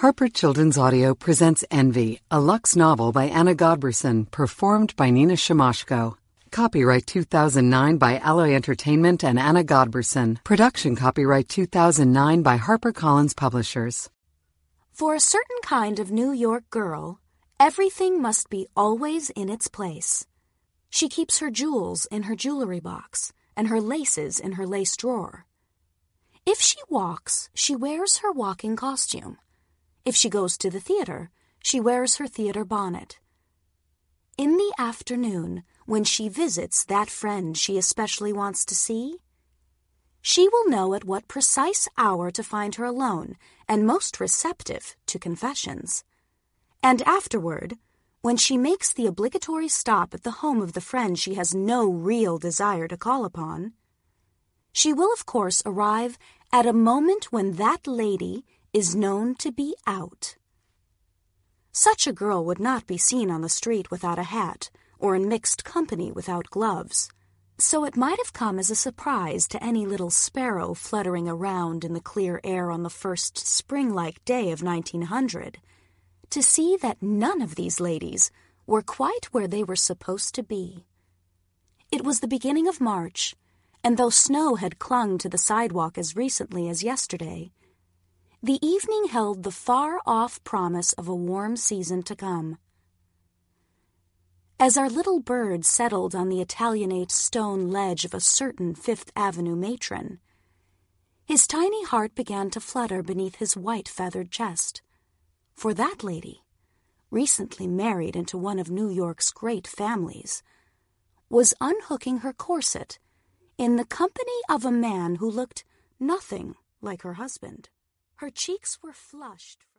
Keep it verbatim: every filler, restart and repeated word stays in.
Harper Children's Audio presents Envy, a Lux novel by Anna Godberson, performed by Nina Shimoshko. Copyright two thousand nine by Alloy Entertainment and Anna Godberson. Production copyright two thousand nine by HarperCollins Publishers. For a certain kind of New York girl, everything must be always in its place. She keeps her jewels in her jewelry box and her laces in her lace drawer. If she walks, she wears her walking costume. If she goes to the theater, she wears her theater bonnet. In the afternoon, when she visits that friend she especially wants to see, she will know at what precise hour to find her alone and most receptive to confessions. And afterward, when she makes the obligatory stop at the home of the friend she has no real desire to call upon, she will of course arrive at a moment when that lady is known to be out. Such a girl would not be seen on the street without a hat or in mixed company without gloves, so it might have come as a surprise to any little sparrow fluttering around in the clear air on the first spring-like day of nineteen hundred to see that none of these ladies were quite where they were supposed to be. It was the beginning of March, and though snow had clung to the sidewalk as recently as yesterday, the evening held the far-off promise of a warm season to come. As our little bird settled on the Italianate stone ledge of a certain Fifth Avenue matron, his tiny heart began to flutter beneath his white feathered chest. For that lady, recently married into one of New York's great families, was unhooking her corset in the company of a man who looked nothing like her husband. Her cheeks were flushed.